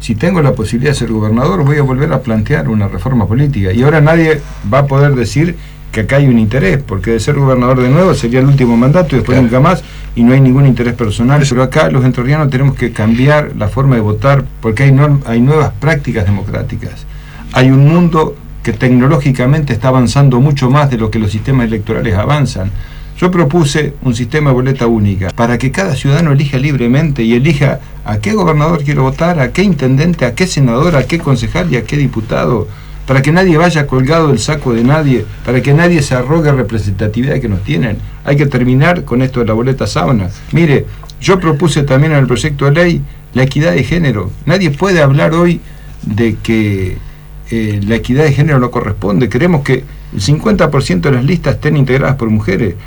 si tengo la posibilidad de ser gobernador, voy a volver a plantear una reforma política. Y ahora nadie va a poder decir que acá hay un interés, porque de ser gobernador de nuevo sería el último mandato y después claro, nunca más, y no hay ningún interés personal. Pero acá los entrerrianos tenemos que cambiar la forma de votar, porque hay nuevas prácticas democráticas. Hay un mundo que tecnológicamente está avanzando mucho más de lo que los sistemas electorales avanzan. Yo propuse un sistema de boleta única para que cada ciudadano elija libremente y elija a qué gobernador quiero votar, a qué intendente, a qué senador, a qué concejal y a qué diputado, para que nadie vaya colgado del saco de nadie, para que nadie se arrogue representatividad que nos tienen. Hay que terminar con esto de la boleta sábana. Mire, yo propuse también en el proyecto de ley la equidad de género. Nadie puede hablar hoy de que la equidad de género no corresponde. Queremos que el 50% de las listas estén integradas por mujeres.